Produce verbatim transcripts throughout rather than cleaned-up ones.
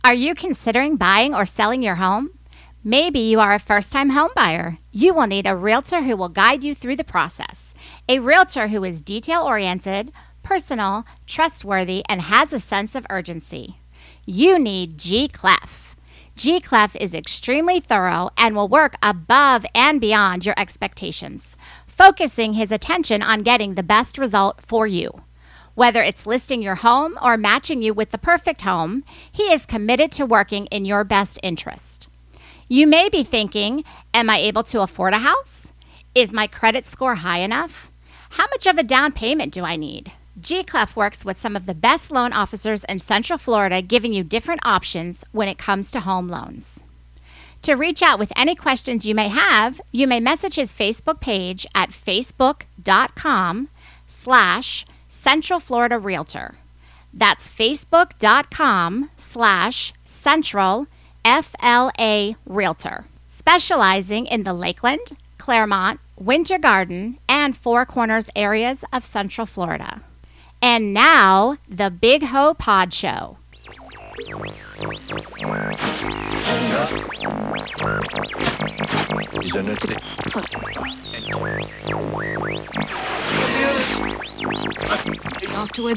Are you considering buying or selling your home? Maybe you are a first-time home buyer. You will need a realtor who will guide you through the process. A realtor who is detail-oriented, personal, trustworthy, and has a sense of urgency. You need G. Clef. G. Clef is extremely thorough and will work above and beyond your expectations, focusing his attention on getting the best result for you. Whether it's listing your home or matching you with the perfect home, he is committed to working in your best interest. You may be thinking, am I able to afford a house? Is my credit score high enough? How much of a down payment do I need? G. Clef works with some of the best loan officers in Central Florida, giving you different options when it comes to home loans. To reach out with any questions you may have, you may message his Facebook page at facebook.com slash Central Florida Realtor. That's facebook.com slash Central F L A Realtor. Specializing in the Lakeland, Claremont, Winter Garden, and Four Corners areas of Central Florida. And now, the Big Ho Pod Show. Talk to it.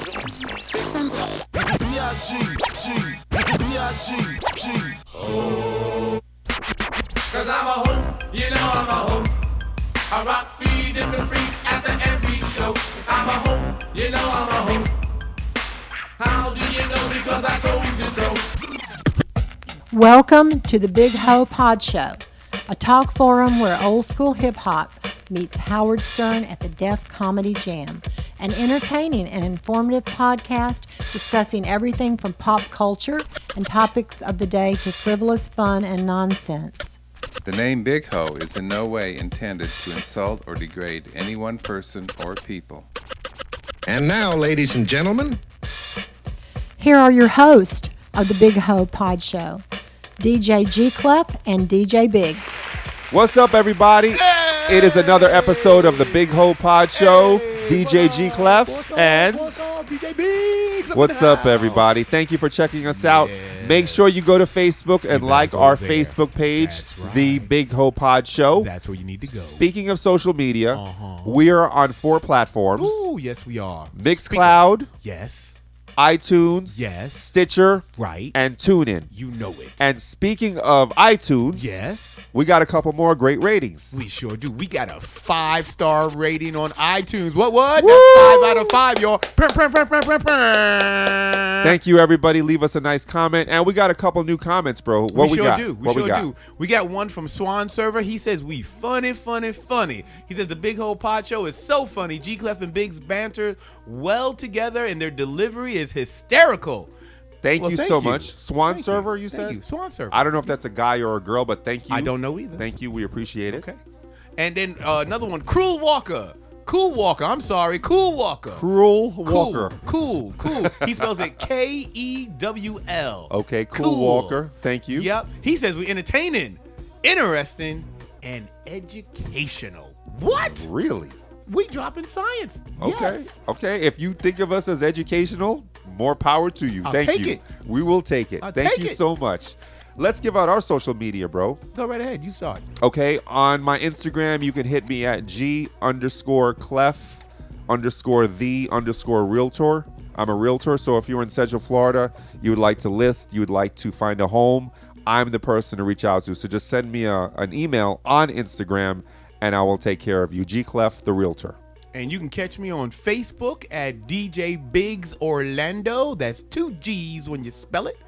Cause I'm a hoe, you know I'm a hoe. I rock three different freaks at the every show. Cause I'm a hoe, you know I'm a hoe. How do you know? Because I told you so. Welcome to the Big Ho Pod Show, a talk forum where old school hip hop meets Howard Stern at the Def Comedy Jam, an entertaining and informative podcast discussing everything from pop culture and topics of the day to frivolous fun and nonsense. The name Big Ho is in no way intended to insult or degrade any one person or people. And now, ladies and gentlemen, here are your hosts of the Big Ho Pod Show, D J G. Clef and D J Biggs. What's up, everybody? Hey! It is another episode of the Big Ho Pod Show. Hey, D J G. Clef what's up, and what's up, D J Biggs. What's up, everybody? Thank you for checking us out. Yes. Make sure you go to Facebook and You like better go our there. Facebook page, That's right. The Big Ho Pod Show. That's where you need to go. Speaking of social media, Uh-huh. we are on four platforms: Ooh, yes, we are. Mixcloud, Speaking- Yes. iTunes, Yes. Stitcher, Right. and TuneIn. You know it. And speaking of iTunes, yes. we got a couple more great ratings. We sure do. We got a five-star rating on iTunes. What, what? Woo! That's five out of five, y'all. Prum, prum, prum, prum, prum, prum. Thank you, everybody. Leave us a nice comment. And we got a couple new comments, bro. What we, we sure got? do. We what sure we got? do. We got one from Swan Server. He says, we funny, funny, funny. He says, the Big Ho Pod Show is so funny. G. Clef and Biggs banter well together, and their delivery is hysterical. Thank Well, you thank so you. much. Swan Thank Server, you, you. said? Thank you. Swan Server. I don't know if that's a guy or a girl, but thank you. I don't know either. Thank you. We appreciate it. Okay. And then uh, another one, Cruel Walker. Cool Walker. I'm sorry. Cool Walker. Cruel Walker. Cool. Cool. Cool. He spells it K E W L. Okay, Cool, Walker. Thank you. Yep. He says we're entertaining, interesting, and educational. What? Really? We dropping science. Okay. Yes. Okay. If you think of us as educational, more power to you. I'll Thank take you. it. We will take it. I'll Thank take you it. so much. Let's give out our social media, bro. Go right ahead. You saw it. Okay. On my Instagram, you can hit me at G underscore Clef underscore the underscore realtor. I'm a realtor, so if you're in Central Florida, you would like to list, you would like to find a home, I'm the person to reach out to. So just send me a, an email on Instagram, and I will take care of you. G Clef, the realtor. And you can catch me on Facebook at D J Biggs Orlando. That's two G's when you spell it.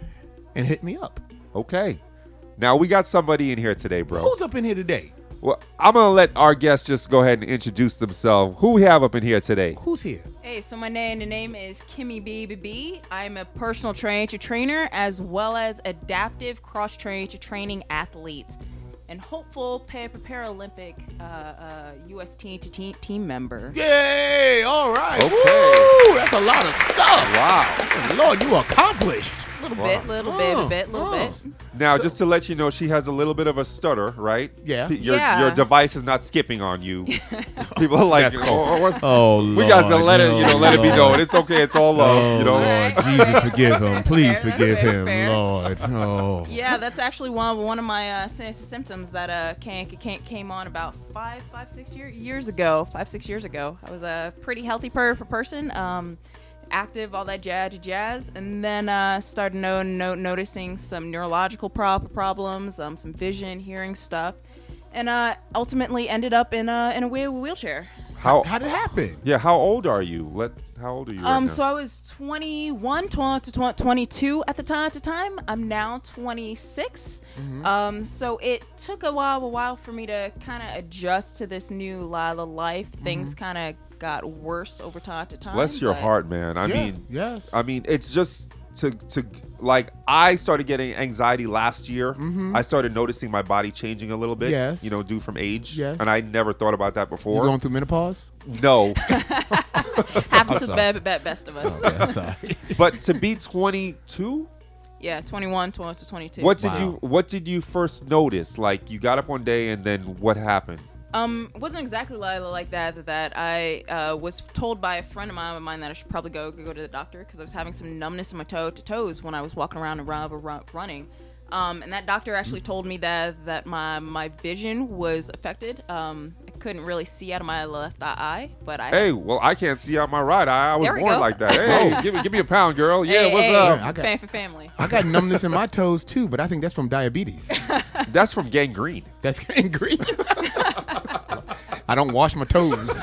And hit me up. Okay. Now, we got somebody in here today, bro. Who's up in here today? Well, I'm going to let our guests just go ahead and introduce themselves. Who we have up in here today? Who's here? Hey, so my name, the name is Kimmy B B B. I'm a personal trainer trainer as well as adaptive cross-trainer training athlete. and hopeful pa- Paralympic uh, uh, U S team to team team member. Yay! All right. Okay. Woo, that's a lot of stuff. Wow. Lord, you accomplished. A little Wow. bit, little bit, Oh, a bit, little oh. bit. Now, just to let you know, she has a little bit of a stutter, right? Yeah. P- Your, Yeah. your device is not skipping on you. People are like, That's oh, cool. oh, what's- Oh, we guys gonna let it, you know, let it be known. It's okay. It's all love, you know. Lord. Jesus, forgive him. Please Fair, forgive fair, him, fair. Lord. Oh. Yeah, that's actually one one of my uh, sy- symptoms that uh came, came came on about five five six year, years ago. Five six years ago, I was a pretty healthy per, per person, um, active, all that jazz jazz, and then uh, started no, no, noticing some neurological prob- problems, um, some vision, hearing stuff, and uh, ultimately ended up in a in a wheel- wheelchair. How? How did it happen? Yeah. How old are you? Let. How old are you? right Um, now? so I was twenty-one, twenty to twenty-two at the time. At the time, I'm now twenty-six. Mm-hmm. Um, so it took a while, a while for me to kind of adjust to this new Lila life. Things Mm-hmm. kind of got worse over time to time. Bless your but- heart, man. I Yeah, mean, yes. I mean, it's just to to like I started getting anxiety last year. I started noticing my body changing a little bit. Mm-hmm. Yes. You know, due from age. Yes. And I never thought about that You before. going through menopause? No. Happens to the be- be- best of us. Okay, I'm sorry. But to be twenty-two, Yeah, twenty-one, twenty to twenty-two. what did Wow. you what did you first notice? Like you got up one day and then what happened? Um, it wasn't exactly like, like that. That I uh, was told by a friend of mine, of mine that I should probably go go to the doctor because I was having some numbness in my toe to toes when I was walking around and run, run, running. Um, and that doctor actually told me that that my my vision was affected. Um, I couldn't really see out of my left eye, but I Hey, well, I can't see out my right eye. I was There we born go. like that. Hey, give me give me a pound, girl. Yeah, Hey, what's hey, up? I got- fan for family. I got numbness in my toes too, but I think that's from diabetes. That's from gangrene. That's gangrene. I don't wash my toes.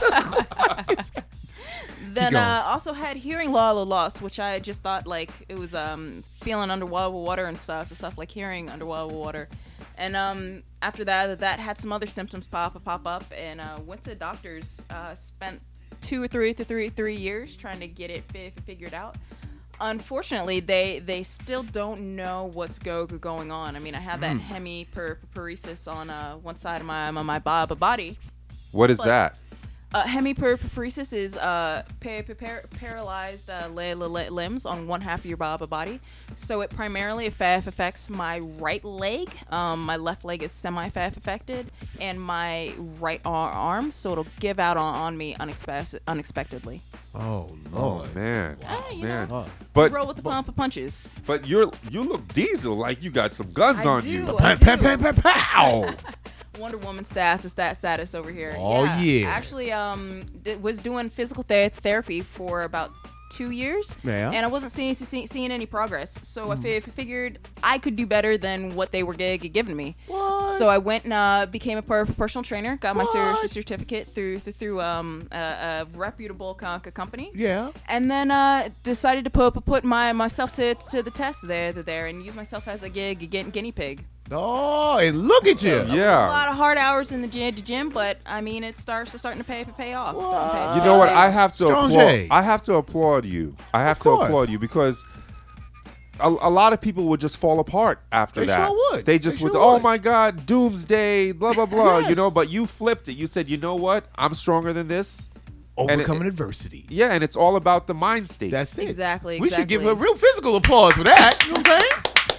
Then going. uh, also had hearing lo- loss, which I just thought like it was um, feeling underwater water and stuff, so stuff like hearing underwater water. And um, after that, that had some other symptoms pop pop up, and uh, went to doctors. Uh, spent two or three to three three years trying to get it fi- figured out. Unfortunately, they they still don't know what's go going on. I mean, I have that hemiparesis on uh, one side of my my, my bo- body. What is Like- that? Uh, hemiparesis is uh, pa- pa- par- paralyzed uh, li- li- limbs on one half of your bo- body. So it primarily affa- affects my right leg. Um, my left leg is semi-affected, and my right ar- arm. So it'll give out on, on me unexpe- unexpectedly. Oh Oh Lord. man, Ah, you man. Oh. But Roll with the pump of punches. but you're you look diesel like you got some guns I on do. you. I Pow, do. pow, pow, pow, pow. Wonder Woman status, stat status over here. Oh, yeah. Actually, um, d- was doing physical ther- therapy for about two years. Yeah. And I wasn't seeing see, seeing any progress. So I fi- figured I could do better than what they were g- g- giving me. What? So I went and uh, became a per- personal trainer. Got my cer- What? certificate through through, through um, a, a reputable co- co- company. Yeah. And then uh, decided to put put my myself to to the test there there and use myself as a gu- gu- guinea pig. Oh, and look at you. A Yeah. lot of hard hours in the gym, gym, but I mean, it starts to starting to pay pay off. Starting to pay- You know what? I have to Strong applaud. J. I have to applaud you. I have to course. applaud you because a, a lot of people would just fall apart after They that. sure would. They just They would. sure Oh would. my God, doomsday, blah blah blah. You Yes. know, but you flipped it. You said, you know what? I'm stronger than this. And it- Overcoming adversity. Yeah, and it's all about the mind state. That's it. Exactly, We should give her exactly. real physical applause for that. You know what I'm saying?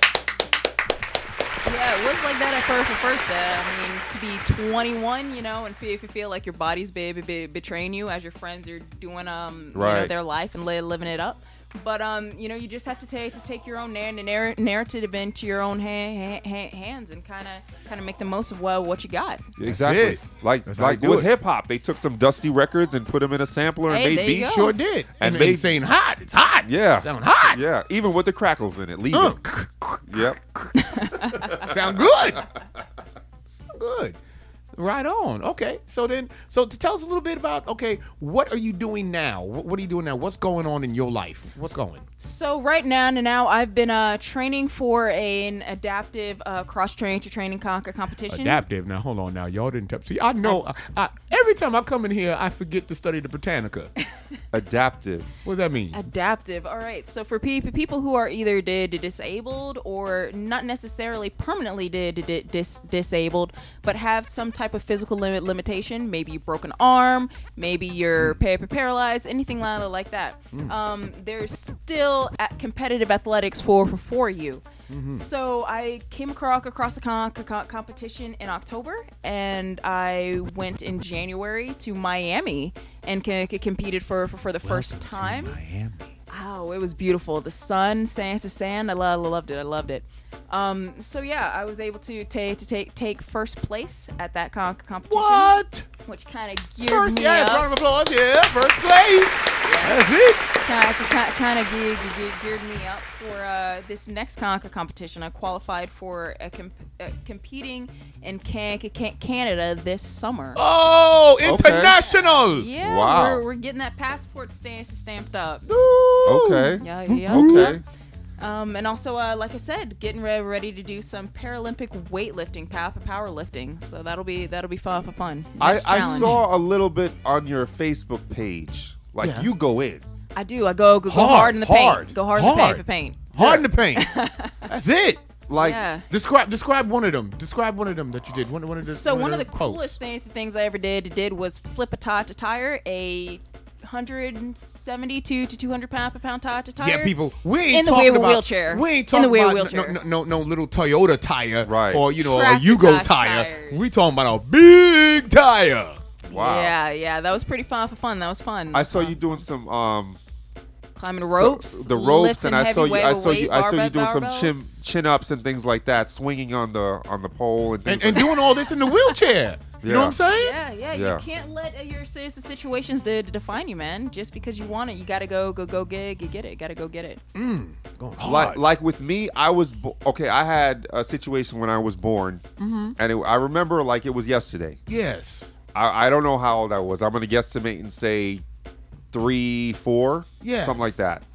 Yeah, it was like that at first. At first, uh, I mean, to be twenty-one, you know, and feel, if you feel like your body's be, be, be betraying you as your friends are doing um you know, Right. their life and li- living it up. But um, you know, you just have to take to take your own narr- narr- narrative into your own ha- ha- ha- hands and kind of kind of make the most of well what you got. Exactly. it. Like That's how like you do with it. hip hop, they took some dusty records and put them in a sampler and Hey, made there you beats. go. Sure did. And And, made- made saying hot. It's hot. Yeah. Sound hot. Yeah, even with the crackles in it. Leave Uh, it. Yep. Sound good. Sound good. Right on. Okay. So then, so to tell us a little bit about, okay, what are you doing now? What, what are you doing now? What's going on in your life? What's going? So right now, now I've been uh, training for an adaptive uh, cross-training to training conquer competition. Adaptive. Now, hold on now. Y'all didn't tell. See, I know. I, I, every time I come in here, I forget to study the Britannica. Adaptive. What does that mean? Adaptive. All right. So for pe- people who are either di- di- disabled or not necessarily permanently di- di- dis- disabled, but have some type of physical limit limitation, maybe you broke an arm, maybe you're pa- paralyzed, anything li- like that. Um, there's still at competitive athletics for for, for you. So I came across across a con- con- competition in October, and I went in January to Miami and c- c- competed for, for for the first time. Miami. Wow, it was beautiful. The sun, sand to sand. I lo- loved it. I loved it. Um, so yeah, I was able to take to take take first place at that con- competition. What? Which kind of geared First, me yes, up. round of applause. Yeah, first place. That's it. Kind of geared, geared, geared me up for uh, this next con- competition. I qualified for a comp- uh, competing in can- can- Canada this summer. Oh, Okay. international. Yeah, Wow. we're, we're getting that passport stamp stamped up. Okay. Yeah, yeah. Okay. Um, and also, uh, like I said, getting re- ready to do some Paralympic weightlifting, pow- powerlifting. So that'll be that'll be fun for fun. I, Next I challenge. saw a little bit on your Facebook page. Like Yeah. you go in. I do. I go go, go Hard, hard, in the hard, paint. Go hard, hard. in the paint. Hard in the paint. That's it. Like Yeah. Describe describe one of them. Describe one of them that you did. One, one of the. So one of the posts. coolest thing, things I ever did did was flip a tie to tire, a one hundred seventy-two to two hundred pound pound tie to tire. Yeah, people. We ain't in the talking wheel- about wheelchair. We ain't In talking the wheel- about wheelchair. No, no, no, no little Toyota tire, Right. or you know, a Tractor Yugo type tire. tires. We talking about a big tire. wow. Yeah, yeah, that was pretty fun for fun. That was fun. I saw Uh, you doing some um climbing the so- ropes, the ropes, lifting and I saw heavy you. I weight- saw you. I saw you weight, doing some barbells. chin chin ups and things like that, swinging on the on the pole and things. And, and like doing all this in the wheelchair. You know Yeah. what I'm saying? Yeah, yeah, Yeah. You can't let uh, your si- situations to, to define you, man. Just because you want it, you gotta go, go, go get, get, get it. Gotta go get it. Going hard. Like, like with me, I was bo- okay. I had a situation when I was born, Mm-hmm. and it, I remember like it was yesterday. yes. I, I don't know how old I was. I'm gonna guesstimate and say three, four, Yes. something like that.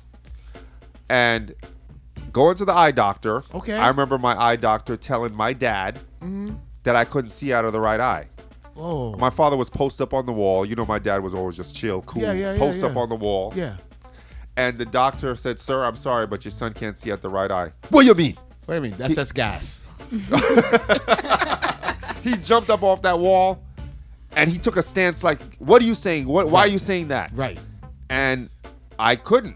And going to the eye doctor. Okay. I remember my eye doctor telling my dad Mm-hmm. that I couldn't see out of the right eye. Oh. My father was post up on the wall. You know, my dad was always just chill, cool. Yeah, yeah, yeah, post up yeah. on the wall. yeah. And the doctor said, "Sir, I'm sorry, but your son can't see out the right eye." What do you mean? Wait a minute. That's that's gas. He jumped up off that wall, and he took a stance like, "What are you saying? What? Why are Right. you saying that?" Right. And I couldn't.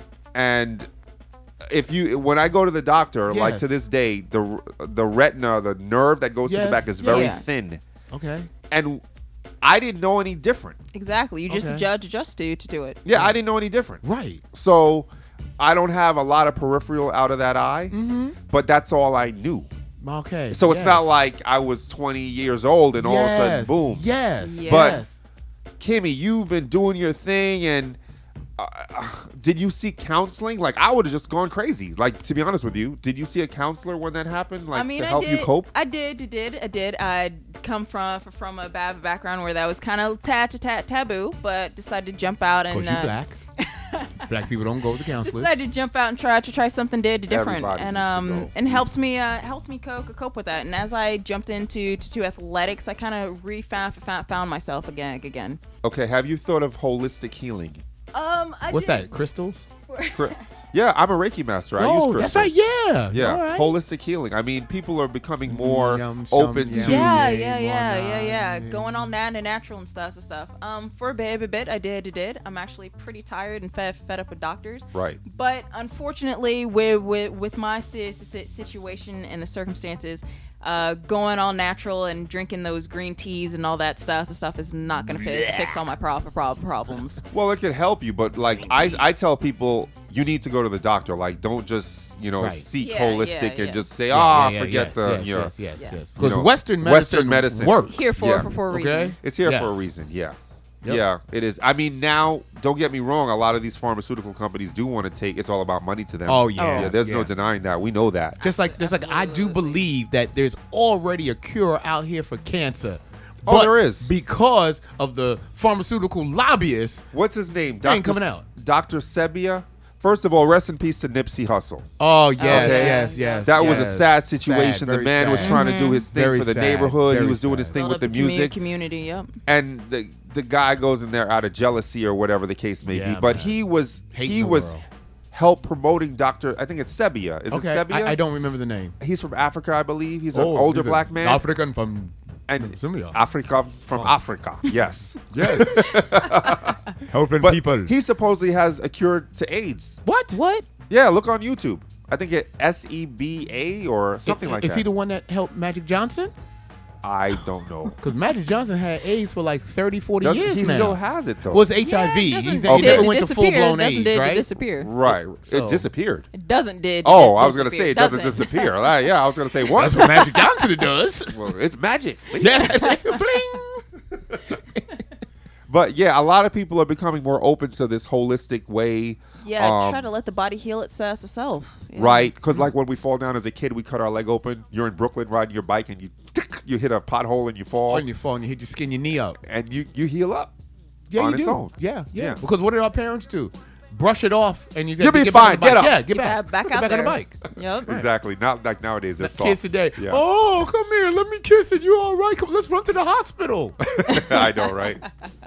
And if you, when I go to the doctor, like Yes. to this day, the the retina, the nerve that goes to Yes, the back is very yeah. thin, Okay. and I didn't know any different. Exactly. You just Okay. judge, adjust to to do it. Yeah, I didn't know any different. Right. So I don't have a lot of peripheral out of that eye, Mm-hmm. but that's all I knew. Okay. So it's yes. not like I was twenty years old and all of a sudden, Yes. boom. Yes. Yeah. But- yes. Kimmy, you've been doing your thing, and uh, did you seek counseling? Like, I would have just gone crazy. Like, to be honest with you, did you see a counselor when that happened? Like, I mean, to I help did. you cope? I did, did, I did. I come from from a bad background where that was kind of ta- ta- ta- taboo, but decided to jump out and Because you uh, black. Black people don't go to counselors. decided to jump out and try to try something di- different, Everybody and needs to um go. and helped me uh helped me cope cope with that. And as I jumped into to, to athletics, I kind of refound found, found myself again again. Okay, have you thought of holistic healing? Um, I What's did. that? Crystals? Cor- Yeah, I'm a Reiki master. I use Oh, crystals. that's right. Yeah. Yeah, All right. holistic healing. I mean, people are becoming more Yum, shum, open yum. to. Yeah, Yeah, yeah, yeah, yeah, yeah. yeah. Going on that and natural and stuff, and stuff. Um, for a bit, a bit, I did, I did. I'm actually pretty tired and fed, fed up with doctors. Right. But unfortunately, with with, with my si- si- situation and the circumstances, uh, going all natural and drinking those green teas and all that stuff, stuff is not gonna fi- fix all my pro- pro- problems. Well, it could help you, but like I, I tell people, you need to go to the doctor. Like, don't just you know Right. seek Yeah, holistic yeah, and yeah. just say, Yeah, ah, yeah, yeah, forget yes, the yes, you know, yes, yes, Yeah. yes. Because know, Western medicine, Western medicine works. Here for Yeah. for, for a reason. Okay. It's here for a Yes. reason. Yeah. Yep. Yeah, it is. I mean, now, don't get me wrong. A lot of these pharmaceutical companies do want to take. It's all about money to them. Oh, yeah. yeah. There's no Yeah. denying that. We know that. Just like, just like I do believe that there's already a cure out here for cancer, Oh, But there is. because of the pharmaceutical lobbyists. What's his name? They ain't Doctor coming S- out. Doctor Sebia. First of all, rest in peace to Nipsey Hussle. Oh yes, Okay. yes, yes. That was a yes. sad situation. the very man was sad. trying to do his thing Very for the sad, neighborhood. He very was doing his sad. thing Build with up the commu- music. community. Yep. And the the guy goes in there out of jealousy or whatever the case may Yeah, be. But man. he was Hating he the was world. help promoting Doctor I think it's Sebia. Is Okay, it Sebia? I, I don't remember the name. He's from Africa, I believe. He's an Oh, older he's a black man. African from and Zambia. Africa from Oh. Africa. Yes. Yes. Helping But people. he supposedly has a cure to AIDS. What? What? Yeah, look on YouTube. I think it S E B A or something I- like is that. he the one that helped Magic Johnson? I don't know. Because Magic Johnson had AIDS for like thirty, forty Doesn't- years he now. still has it though. Well, it's H I V. Yeah, it He's, doesn't he did never to went to disappear. full blown Doesn't AIDS, did to right? disappear. right. So- It disappeared. It doesn't did. Oh, it I was gonna say it doesn't, Doesn't. disappear. Like, yeah, I was gonna say what? That's what Magic Johnson does. Well, it's magic. Yeah. Bling. But yeah, a lot of people are becoming more open to this holistic way. Yeah, um, try to let the body heal itself. itself. Yeah. Right, because like when we fall down as a kid, we cut our leg open. You're in Brooklyn riding your bike, and you you hit a pothole and you fall, On your phone, you hit your skin, your knee up. and you you heal up. Yeah, on you its do. own. Yeah, yeah, Yeah. Because what did our parents do? Brush it off, and you said, You'll be get back on fine. the bike. Get up. Yeah, get Get back. back, back get out back there. on the bike. Yep. Exactly. Not like nowadays they're soft. Kids today. Yeah. Oh, come here. Let me kiss it. You all right? Come, let's run to the hospital. I know, right?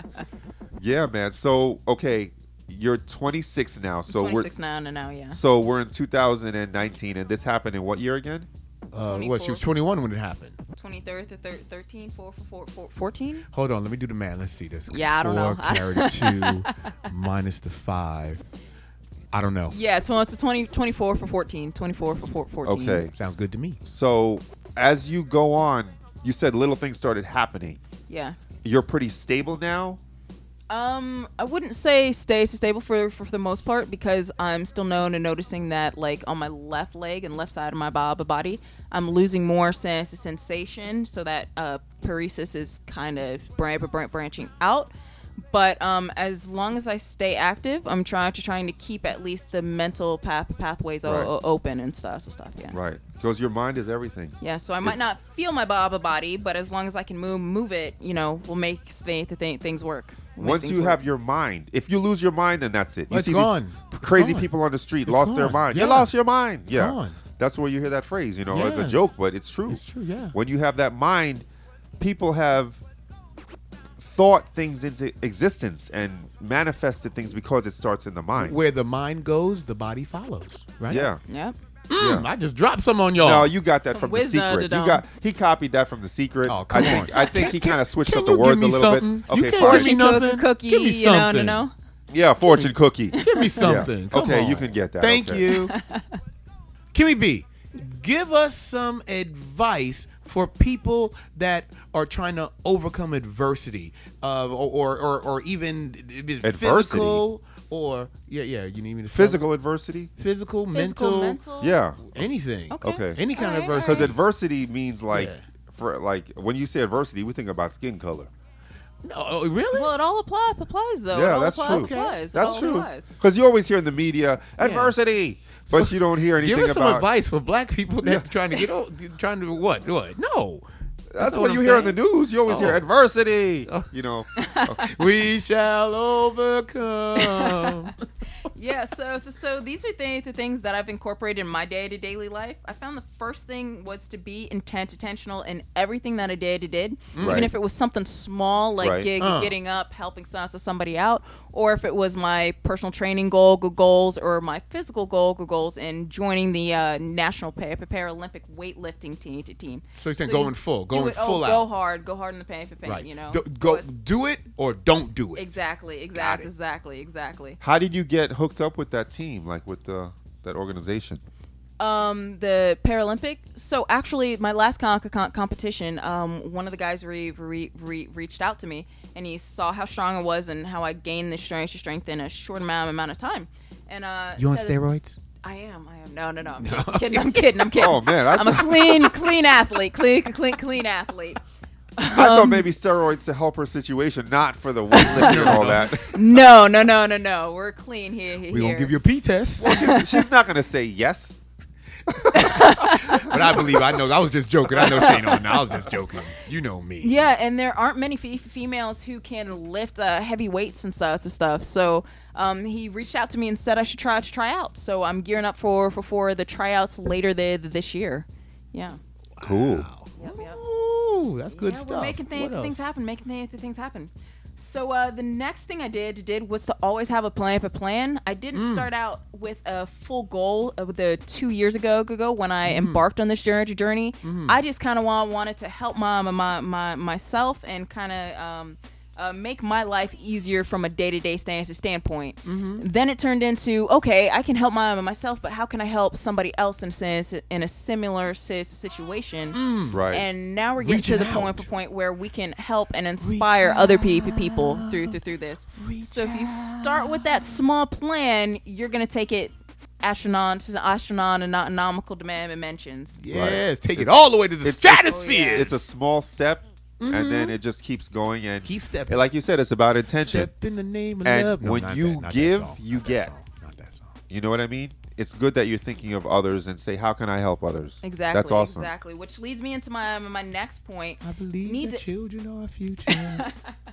Yeah, man. So okay, you're twenty-six now. So twenty-six we're now and now, yeah. so we're in two thousand nineteen, and this happened in what year again? Uh, what? She was twenty-one when it happened. twenty-third to thir- thirteen, four, four, four, fourteen? Hold on. Let me do the math. Let's see this. Yeah, I don't know. Four carried to two minus the five. I don't know. Yeah, it's it's a twenty, twenty-four for fourteen. twenty-four for four, fourteen. Okay. Sounds good to me. So as you go on, you said little things started happening. Yeah. You're pretty stable now. Um, I wouldn't say stay stable for, for the most part because I'm still known and noticing that like on my left leg and left side of my bo- body, I'm losing more sense of sensation, so that uh, paresis is kind of bran- bran- branching out. But um, as long as I stay active, I'm trying to trying to keep at least the mental path pathways o- Right. o- open and stuff. So stuff, yeah. Right. Because your mind is everything. Yeah, so I might It's- not feel my baba body, but as long as I can move move it, you know, we'll make th- the th- things work. We'll make Once things you work. have your mind, if you lose your mind, then that's it. You It's see gone. these It's crazy gone. people on the street It's lost their gone. mind. Yeah. You lost your mind. Yeah. gone. That's where you hear that phrase, you know, as a Yes. joke, but it's true. It's true, yeah. When you have that mind, people have thought things into existence and manifested things because it starts in the mind. Where the mind goes, the body follows. Right? Yeah. Yep. Mm, I just dropped some on y'all. No, you got that Some from the wisdom secret. to You them. got he copied that from the secret. Oh, come I think on. I think he kind of switched Can up the you give words me a little something? bit. You Okay, can't fine. give me nothing. Cookie, Give me you know, something. no, no. Yeah, fortune cookie. Give me something. Yeah. Come Okay, on. you can get that. Thank Okay. you. Kimmy B, give us some advice for people that are trying to overcome adversity, uh, or, or or even physical or yeah yeah. You need me to spell it? Physical adversity? Physical, physical, mental, mental. Yeah. anything. Okay. Okay. Any kind All of right, adversity. Because adversity means like Yeah. for like when you say adversity, we think about skin color. No, oh, really? Well, it all apply, applies though. Yeah, it all that's apply, true. Applies. It That's all true. applies. Because you always hear in the media adversity, but you don't hear anything Give us some about. advice for black people that Yeah. are trying to get o- trying to what what no. That's not what what you I'm hear in the saying. news. You always hear Oh. adversity. Oh. You know. We shall overcome. Yeah, so so so these are th- the things that I've incorporated in my day to daily life. I found the first thing was to be intent intentional in everything that I did did, Right. even if it was something small like Right. get, Uh. getting up, helping some- somebody out, or if it was my personal training goal go- goals or my physical goal go- goals in joining the uh, national pa- Paralympic weightlifting team. team. So you're saying you going full, do going it- oh, full Go out. hard, go hard in the paint for paint. Right. You know, Do, go Was- do it or don't do it. exactly, Got exactly, it. exactly, exactly. How did you get hooked up with that team, like with the that organization? Um, the Paralympic. So actually, my last con- con- competition, um, one of the guys re- re- re- reached out to me, and he saw how strong I was and how I gained the strength, strength in a short amount amount of time. And uh, You on said- steroids? I am. I am. No, no, no. I'm kidding. I'm kidding. I'm kidding. Oh, man, I I'm a thought- clean, clean athlete. Clean, clean, clean athlete. I thought Um, maybe steroids to help her situation, not for the weightlifting and all that. No, no, no, no, no. We're clean here. here We gonna here. give you a P test. Well, she's, she's not gonna say yes. But I believe. I know. I was just joking. I know she ain't on now. I was just joking. You know me. Yeah, and there aren't many fe- females who can lift uh, heavy weights and stuff and stuff. So um, he reached out to me and said I should try to try out. So I'm gearing up for for, for the tryouts later the, this year. Yeah. Cool. Yep, yep. Ooh, that's good yeah, stuff. We're making th- What things else? happen, making th- things happen. So uh, the next thing I did did was to always have a plan. A plan. I didn't Mm. start out with a full goal of the two years ago ago when I Mm-hmm. embarked on this journey. Journey. I just kind of want, wanted to help my my, my myself and kind of um, uh, make my life easier from a day to day standpoint. Mm-hmm. Then it turned into okay, I can help my myself, but how can I help somebody else in a sense in a similar si- situation? Right. And now we're getting Reaching to the out. point point where we can help and inspire other pe- people through through through this. So if you start with that small plan, you're gonna take it astronaut to astronomical dimensions. Yes, take it all the way to the It's- stratosphere. It's a small step, and then it just keeps going. And Keep stepping. and like you said, it's about intention. Step in the name of And love. No, when not you that, not that give, song, you not that get. song, Not that song. You know what I mean? It's good that you're thinking of others and say, how can I help others? Exactly. That's awesome. Exactly. Which leads me into my my next point. I believe Need the to- children are our future.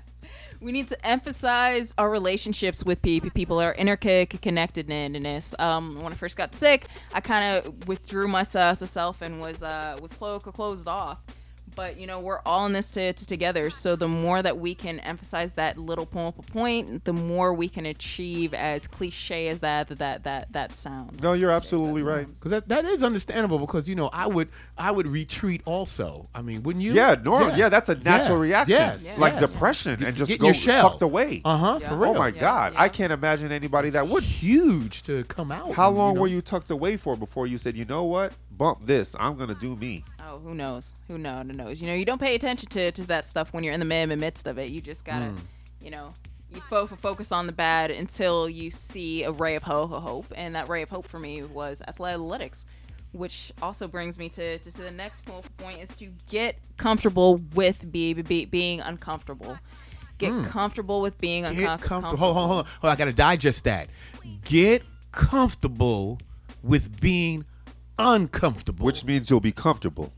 We need to emphasize our relationships with pe- people, our interconnectedness. Um, when I first got sick, I kind of withdrew myself myself and was uh, was clo- closed off. But you know, we're all in this to, to together. So the more that we can emphasize that little po- point, the more we can achieve. As cliche as that that that that sounds. No, you're absolutely right. Because that, that is understandable. Because you know, I would I would retreat also. I mean, wouldn't you? Yeah, normal. Yeah, that's a natural Yeah. reaction. Yes. Like Yes. depression, and just Get in go your shell. tucked away. Uh huh. Yeah. For real. Oh my Yeah, God, yeah. I can't imagine anybody that would. Huge to come out. How and, long know. were you tucked away for before you said, you know what, bump this, I'm gonna do me? Oh, who knows? Who know, who knows? You know, you don't pay attention to, to that stuff when you're in the mid- midst of it. You just gotta, Mm. you know, you fo- focus on the bad until you see a ray of ho- ho- hope. And that ray of hope for me was athletics, which also brings me to, to, to the next po- point is to get comfortable with be, be, being uncomfortable. Get comfortable with being Get uncom- comfortable. Hold on, hold on. Hold on. I gotta digest that. Get comfortable with being uncomfortable. Which means you'll be comfortable.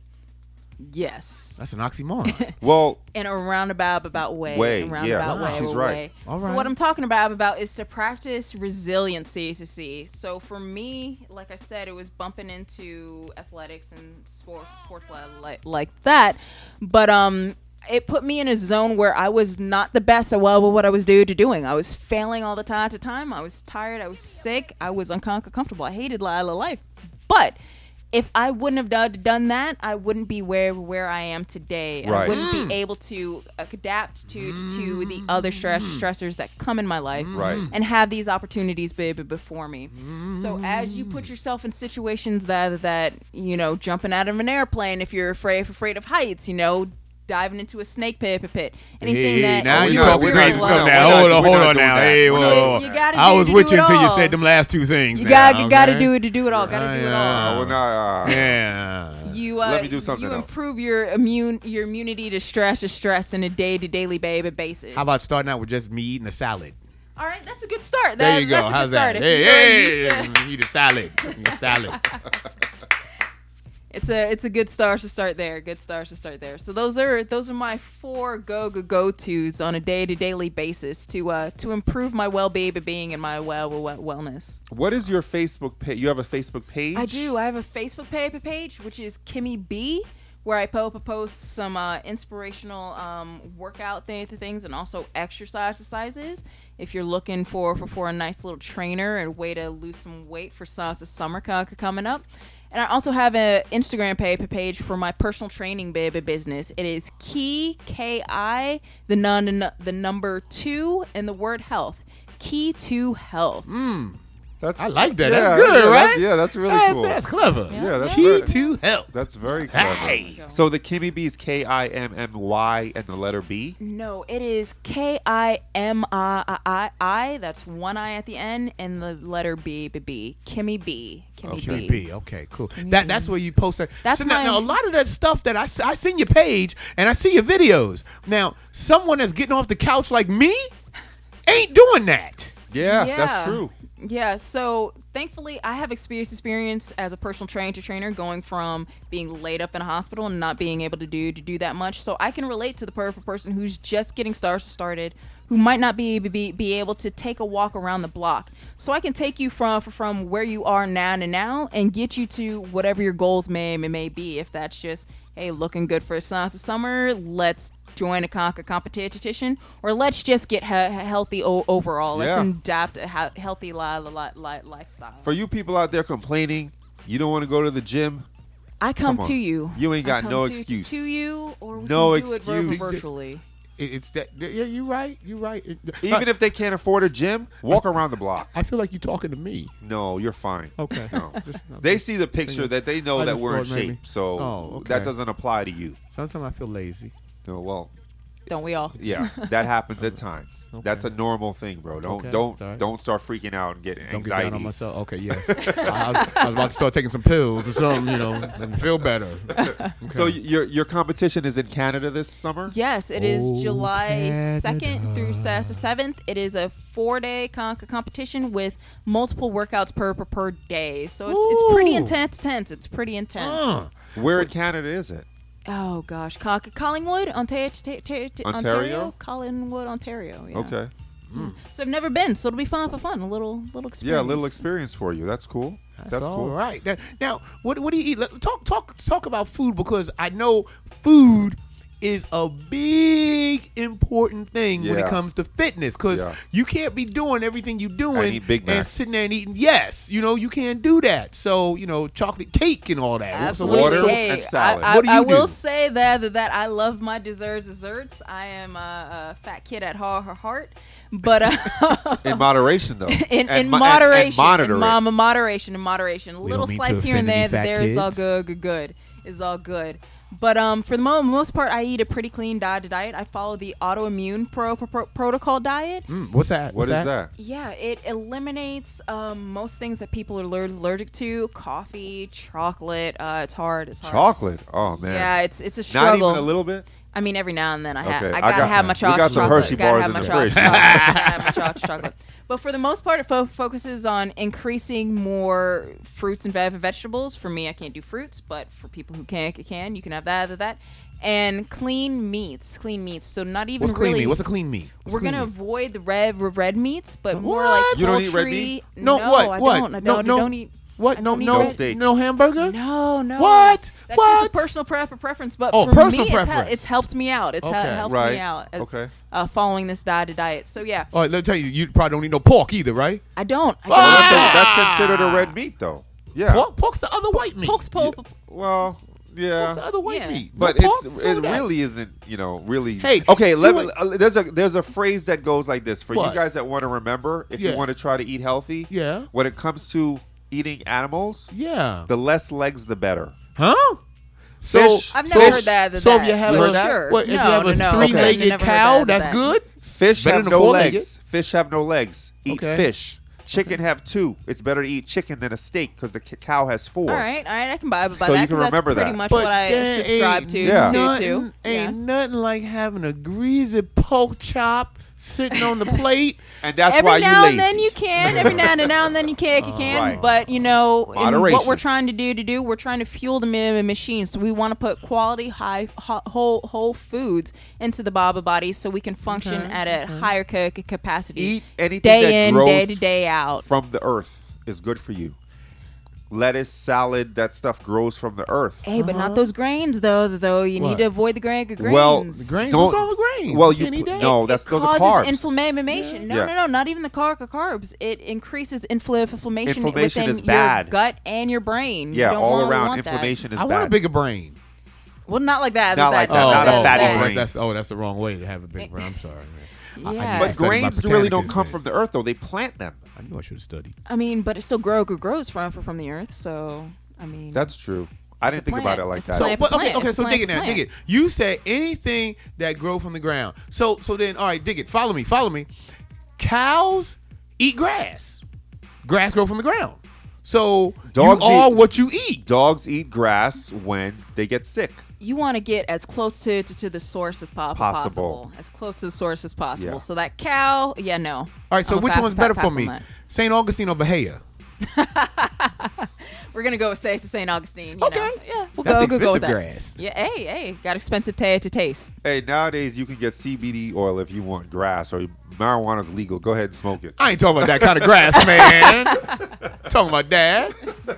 Yes. That's an oxymoron. Well, In a roundabout about way. Way, in a yeah. roundabout Wow. way. She's way. right. All So right. what I'm talking about about is to practice resiliency. To see. So for me, like I said, it was bumping into athletics and sports, sports li- like like that. But um, it put me in a zone where I was not the best at well what I was do to doing. I was failing all the time to time. I was tired. I was sick. I was uncomfortable. I hated li- life. But if I wouldn't have done, done that, I wouldn't be where where I am today. And Right. I wouldn't be able to adapt to to the other stress stressors that come in my life, Right. and have these opportunities be, be- before me. So as you put yourself in situations that that you know, jumping out of an airplane, if you're afraid afraid of heights, you know. Diving into a snake pit, pit, pit. anything Hey, that now we're you not- talking we're crazy not- stuff we're now. not- Hold on, we're hold not on doing now. that. Hey, We're whoa, not- whoa, whoa. You gotta I do- was do with you it until you all. said them last two things. you now, got you got to okay? do it to do it all. Got to Ah, do it yeah. all. I will not, uh, Yeah. You uh, Let me do something You else. improve your immune your immunity to stress to stress in a day to daily basis. How about starting out with just me eating a salad? All right, that's a good start. That, There you go. That's a How's good start. that? If Hey, you're hey, used to- eat a salad. Eat a salad. It's a it's a good start to start there. Good start to start there. So those are those are my four go go go tos on a day to daily basis to uh to improve my well being and my well, well wellness. what is your Facebook page? You have a Facebook page? I do. I have a Facebook pa- page, which is Kimmy B, where I po- post some uh, inspirational um, workout th- things and also exercise exercises. If you're looking for, for, for a nice little trainer and a way to lose some weight for some, the summer co- coming up. And I also have an Instagram pa- page for my personal training baby business. It is Key, K I, the, nun, the number two, and the word health. Key to health. That's, I like that. Yeah, That's good, yeah, that's- right? Yeah, that's really That's, cool. that's clever. Yeah, that's Key very- to health. That's very clever. Hey. So the Kimmy B is K I M M Y and the letter B? No, it is K I M I I I. That's one I at the end, and the letter B, B, B. Kimmy B. Kimmy Okay, B. B. Okay, cool. That that's where you post that. That's so now, my- now, a lot of that stuff that I s- I seen your page and I see your videos. Now, someone that's getting off the couch like me ain't doing that. Yeah, Yeah. that's true. Yeah, so thankfully I have experience experience as a personal trainer to trainer going from being laid up in a hospital and not being able to do to do that much. So I can relate to the per- person who's just getting stars started, who might not be, be be able to take a walk around the block. So I can take you from from where you are now to now and get you to whatever your goals may may, may be. If that's just, hey, looking good for a summer, let's join a con- a competition, or let's just get he- healthy o- overall. Let's Yeah. adapt a ha- healthy li- li- li- lifestyle. For you people out there complaining, you don't want to go to the gym. I come, come on. to you. You ain't I got come no to, excuse. To, to you, or we No can do it vir- excuse. virtually. It- It's that. Yeah, you're right. You're right. It- Even I, if they can't afford a gym, walk around the block. I feel like you're talking to me. No, you're fine. Okay. No. Just- They see the picture that they know I that just we're in thought maybe- shape, so Oh, okay. that doesn't apply to you. Sometimes I feel lazy. No, well, Don't we all? yeah, that happens at times. Okay. That's a normal thing, bro. Don't Okay, don't it's all right. don't start freaking out and getting Don't get down anxiety. on myself. Okay, yes. I, was, I was about to start taking some pills or something, you know, and feel better. Okay. So your your competition is in Canada this summer? Yes, it is Oh, July second Canada. through seventh. It is a four-day con- competition with multiple workouts per per, per day. So it's it's pretty Ooh. intense. Tense. It's pretty intense. Uh, Where in Canada is it? Oh gosh, Co- Collingwood, Ontario, ta- ta- ta- Ontario? Ontario, Collingwood, Ontario. Yeah. Okay. So I've never been, so it'll be fun for fun. A little little experience. Yeah, a little experience for you. That's cool. That's, That's all cool. right. Now, now, what what do you eat? Let- Talk talk talk about food, because I know food is a big important thing when it Yeah. comes to fitness, because Yeah. you can't be doing everything you're doing eat Big and Macs. sitting there and eating. Yes, you know you can't do that. So you know chocolate cake and all that. Absolutely. water Hey, and salad. I, I, What do you I will do? say that, that that I love my desserts. Desserts. I am a, a fat kid at heart, heart but uh, In moderation, though. in, And in mo- and- moderation, And, monitor in it. mo- moderation, in moderation. A We little don't mean slice to here and there. offend any That fat there is all kids. good, good, good. Is all good. But um, for the mo- most part, I eat a pretty clean diet. diet. I follow the autoimmune pro- pro- protocol diet. Mm, what's that? What What's is that? Yeah, it eliminates um, most things that people are aller- allergic to: coffee, chocolate. Uh, it's hard. It's hard. Chocolate. Oh man. Yeah, it's it's a Not struggle. even a little bit. I mean, every now and then I have. Okay, I I gotta got- have my we chocolate. got some chocolate. Hershey Gotta bars have in my the chocolate. fridge. chocolate. Gotta have my chocolate. chocolate. But for the most part, it fo- focuses on increasing more fruits and ve- vegetables. For me, I can't do fruits, but for people who can, can you can have that, that, that, and clean meats. Clean meats. So not even What's clean really. meat? What's a clean meat? What's We're clean gonna meat? avoid the red red meats, but more What? like You don't eat red poultry. meat? No, no what? I what? don't. I no, don't. no. I don't eat. What? I No, don't eat no, red- steak. no hamburger. No, no. What? That's What? just a personal pre- preference. But Oh, for personal me, it's, hel- preference. it's helped me out. It's hel- Okay. helped Right. me out as Okay. uh, following this diet diet. So yeah, All right, let me tell you, you probably don't eat no pork either, right? I don't. I Well, don't. that's, Ah! a- that's considered a red meat, though. Yeah. Pork, pork's the other white meat. Pork's po- Well, Pork's the yeah. other white Yeah. meat. But No it's pork, what's it wrong with that? really isn't, you know, really. Hey, okay. Let you me. Uh, there's a there's a phrase that goes like this for What? you guys that want to remember. If Yeah. you want to try to eat healthy, Yeah. when it comes to eating animals, Yeah. the less legs, the better. Huh? So, Fish- I've never Fish- heard that. that so if that, you have for a- sure. what, if no, you have a no, no. three-legged I've never heard cow, that, that's that. good. Fish Better have than no four-legged. legs. Fish have no legs. Eat Okay. fish. Chicken have two. It's better to eat chicken than a steak because the c- cow has four. All right, all right, I can buy, buy So that you can 'cause that's remember pretty that. much But what I there subscribe ain't to. Yeah. to, nothing, to. ain't Yeah. nothing like having a greasy pork chop sitting on the plate. And that's Every why you now lazy. and then you can. Every now and now and then you can. You can. Right. But you know, in what Moderation. we're trying to do to do, we're trying to fuel the ma- machine. So we want to put quality, high, ho- whole, whole foods into the Baba body, so we can function Okay, at a higher ca- ca- capacity. Eat anything day that in, grows day to day out. from the earth is good for you. Lettuce, salad, that stuff grows from the earth. Hey, but not those grains though. Though you What? need to avoid the grain grains. Well, The grains? Don't- What's wrong with grains? Well, You you can't eat put- that? no, that's it those are causes carbs. inflammation. No, Yeah. no, no, not even the car- carbs. It increases infl- inflammation, Inflammation within is bad. your gut and your brain. You Yeah, don't all wanna around want that. inflammation is I bad. want a bigger brain. Well, not like that. Not like that, not a fatty oh, brain. That's, that's, oh, that's the wrong way to have a big brain. I'm sorry, man. I- I Yeah. need to But study my grains really don't botanicals, come man. from the earth, though. They plant them. I knew I should have studied. I mean, but it still grow grows from from the earth. So I mean, That's true. I It's didn't a think about plant. it like It's a that. So, plant. but, okay, plant. okay. It's So plant dig it to now. Dig plant. it. You said anything that grow from the ground. So, so then, all right, dig it. Follow me. Follow me. Cows eat grass. Grass grow from the ground. So Dogs you are eat- what you eat. Dogs eat grass when they get sick. You want to get as close to, to, to the source as po- Possible. possible. As close to the source as possible. Yeah. So that cow, yeah, no. All right, so I'm a which pa- one's pa- better pass for on me? that. Saint Augustine or Bahia? We're gonna go with say to Saint Augustine. You Okay. know? Yeah, we'll That's go, the go, go with expensive that. grass. Yeah, hey, hey, got expensive ta- to taste. Hey, nowadays you can get C B D oil if you want grass, or marijuana's legal. Go ahead and smoke it. I ain't talking about that kind of grass, man. Talking about that.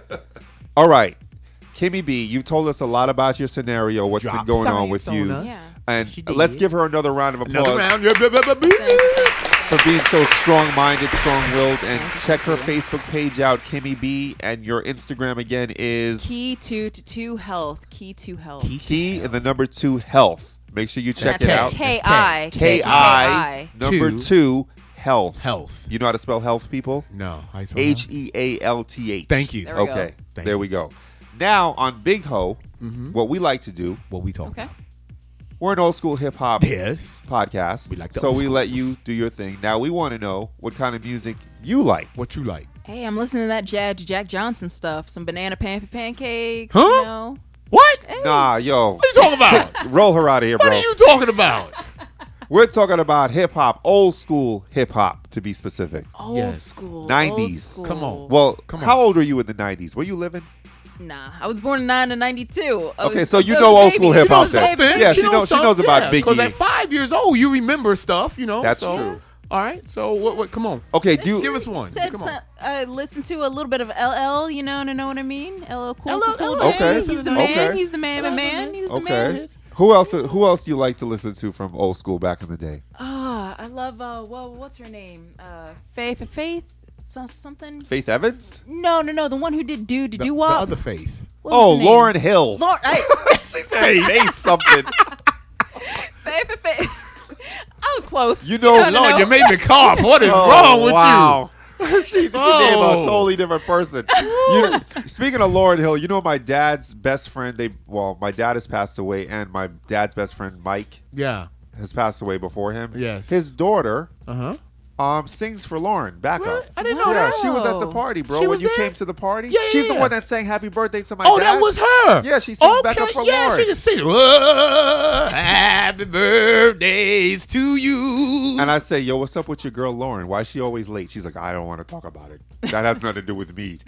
All right, Kimmy B, you told us a lot about your scenario, what's Drop been going on science with on you, us. Yeah. and She let's did. give her another round of applause Another round. Yeah, blah, blah, blah, blah. Thank you, thank you, thank for you. being so strong-minded, strong-willed. And Thank you, check her thank you. Facebook page out, Kimmy B, and your Instagram again is Key to to to health. Key to health. Key and the number two health. Make sure you check That's it out. K I K I number Two. two health. Health. You know how to spell health, people? No. How you spell H that? E A L T H. Thank you. There we go. Okay, Thank there you. we go. Now on Big Ho, Mhm. what we like to do, What we talking Okay. about? we're an old school hip hop Yes. podcast. We like the so old we school. let you do your thing. Now we want to know what kind of music you like. What you like? Hey, I'm listening to that Jack Jack Johnson stuff. Some banana pan- pancakes. Huh? You know. What? Hey. Nah, yo, What are you talking about? roll her out of here, What bro. are you talking about? We're talking about hip hop, old school hip hop to be specific. Old Yes. school. nineties. Old Come school. on. Well, Come on. how old were you in the nineties? Were you living? Nah, I was born in nine to ninety-two. I Okay, was- so you I was know a old baby. school You hip know hop then. something? Yeah, she knows- she knows about Because Biggie. at five years old, you remember stuff, you know. That's so, true. All right, so what? What? Come on. Okay, do you, Give us one. Said Come some, on. I listened to a little bit of L L, you know, to know what I mean. L L Cool, L L, cool, L cool L, Okay. He's the okay. man. He's the man. My man. He's the man. okay. Who else? Who else do you like to listen to from old school back in the day? Ah, I love. Uh, well, what's her name? Uh, Faith. Faith. So, something. Faith Evans? No, no, no. The one who did do to The, do the wop. other Faith. Oh, Lauren Hill. Lauren. I, She said Faith something. Faith. Faith. I was close. You know, No, no, Lord, no. you made me cough. What is Oh, wrong with wow. she she named Oh. a totally different person. You, speaking of Lauren Hill, you know my dad's best friend. They well, my dad has passed away, and my dad's best friend Mike you? Yeah. has passed away before him. Yes. His daughter Uh huh. um sings for Lauren backup. What? I didn't know Yeah, that. she was at the party, bro. She when was you there? came to the party, Yeah, yeah, she's the yeah. one that sang "Happy Birthday" to my Oh, dad. that was her. Yeah, she sings okay. backup for yeah, Lauren. she just sings. "Whoa, happy birthdays to you. And I say, yo, what's up with your girl Lauren? Why is she always late? She's like, I don't want to talk about it. That has nothing to do with me.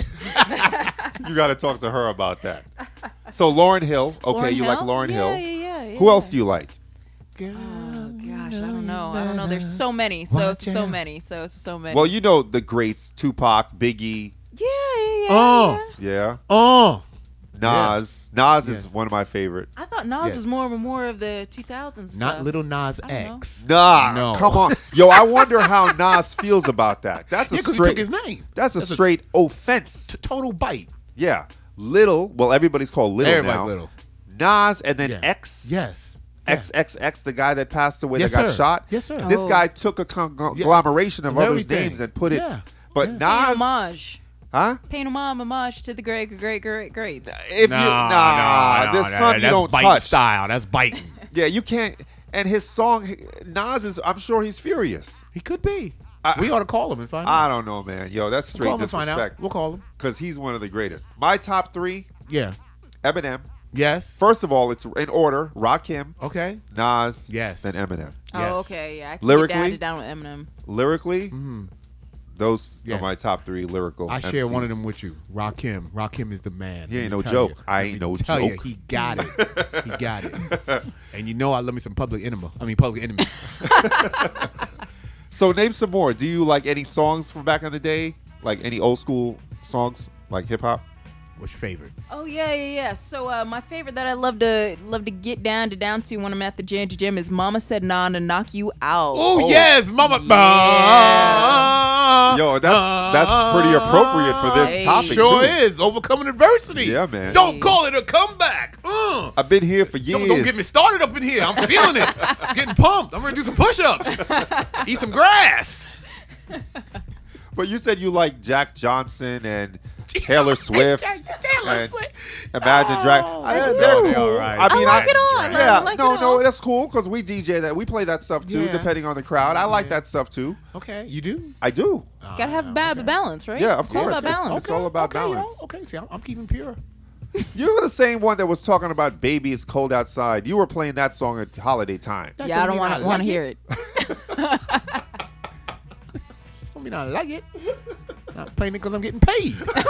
You got to talk to her about that. So Lauren Hill. Okay, Lauren you Hill? like Lauren yeah, Hill. Yeah, yeah, yeah. Who else do you like? Oh gosh, I don't know. I don't know. There's so many. So Watch so out. many. So so many. Well, you know the greats, Tupac, Biggie, yeah, yeah, yeah. Oh. yeah. yeah, Oh. Nas. Nas is Yes. one of my favorite. I thought Nas Yes. was more of more of the two thousands. and Not stuff. Little Nas I don't know. X. Nah, No. come on. Yo, I wonder how Nas feels about that. That's a Yeah, because he straight. took his name. That's a That's a- straight offense. T- total bite. Yeah, Little. Well, everybody's called Little Everybody's now. little. Nas and then Yeah. X. Yes. X X X, the guy that passed away Yes, that got sir. shot. Yes, sir. This Oh. guy took a conglomeration of Of others' everything. names and put it. Yeah. But Yeah. Paying Nas, homage. huh? Paying homage, homage to the great, great, great, greats. If No, you nah, no, there's no, some you that's don't biting touch. style. That's biting. Yeah, you can't. And his song, Nas is. I'm sure he's furious. He could be. I- we ought to call him and find I out. don't know, man. Yo, that's We'll straight call him and find out. disrespect. We'll call him. Because he's one of the greatest. My top three: Yeah. Eminem. Yes. First of all, it's in order: Rakim, Okay. Nas, Yes. then Eminem. Oh, Yes. okay, yeah. I can Lyrically? get down, down with Eminem. Lyrically, Mm-hmm. those Yes. are my top three lyrical. I share one of M Cs. them with you. Rakim. Rakim is the man. He ain't Let me no tell joke. you. I Let ain't me no tell you, joke. he got it. He got it. And you know I love me some Public Enemy. I mean Public Enemy. So name some more. Do you like any songs from back in the day? Like any old school songs, like hip hop? What's your favorite? Oh yeah, yeah, yeah. So uh, my favorite that I love to love to get down to down to when I'm at the gym gym is "Mama Said Nah to Knock You Out." Oh, yes, Mama. Yeah. Yo, that's that's pretty appropriate for this Hey. topic. Sure too. is. Overcoming adversity. Yeah, man. Don't call it a comeback. Uh. I've been here for years. Don't, don't get me started up in here. I'm feeling it. Getting pumped. I'm ready to do some push-ups. Eat some grass. But you said you like Jack Johnson and Taylor Swift. Taylor and Swift. Imagine Drag. Oh, I- no, they're they cool. all right. I mean, I like I, it all. I Yeah, like no, it no, all. that's cool because we D J that. We play that stuff too, Yeah. depending on the crowd. I like Yeah. that stuff too. Okay, you do? I do. Gotta have a bad balance, right? Yeah, of It's all course. about It's- balance. It's all about okay, balance. yo, okay, see, I'm, I'm keeping pure. You were the same one that was talking about "Baby It's Cold Outside." You were playing that song at holiday time. That Yeah, I don't mean want to want like to hear it. I mean, I like it. Not playing it because I'm getting paid.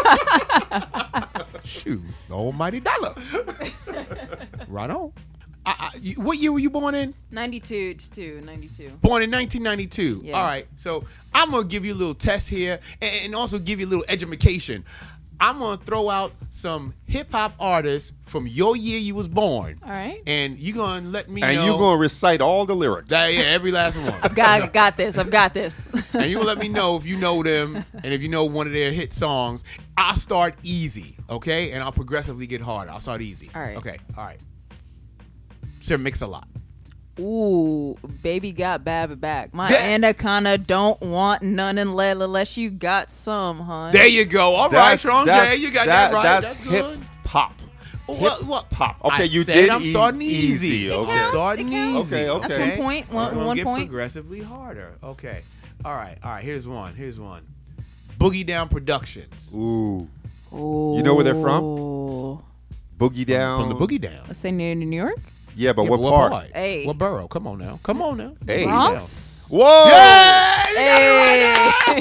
Shoot, the almighty dollar. Right on. I, I, you, what year were you born in? ninety-two, just two, ninety-two. Born in nineteen ninety-two. Yeah. All right. So I'm going to give you a little test here and, and also give you a little education. I'm going to throw out some hip hop artists from your year you was born. All right. And you're going to let me And know. you're going to recite all the lyrics. that, yeah, every last one. Got, got this. I've got this. And you will let me know if you know them and if you know one of their hit songs. I'll start easy, okay? And I'll progressively get harder. I'll start easy. All right. Okay, all right. Sir Mix-a-Lot. Ooh, baby got bad back. My Yeah. anaconda don't want none unless you got some, hun. There you go. All right, That's- Strong that's- J. You got that, right. That's, That's hip good. hop. What, what? Pop. Okay, I you said did I'm e- starting easy. easy, I'm okay. Counts, starting it counts. easy. Okay, okay. That's one point. So One, I'm gonna one get point. progressively harder. Okay. All right. All right. Here's one. Here's one. Boogie Down Productions. Ooh. Ooh. You know where they're from? Boogie Down. From the Boogie Down. Let's say near New York. Yeah, but Yeah, what but part? Hey. What borough? Come on now. Come on now. Hey. Bronx. Whoa! Yeah! Hey.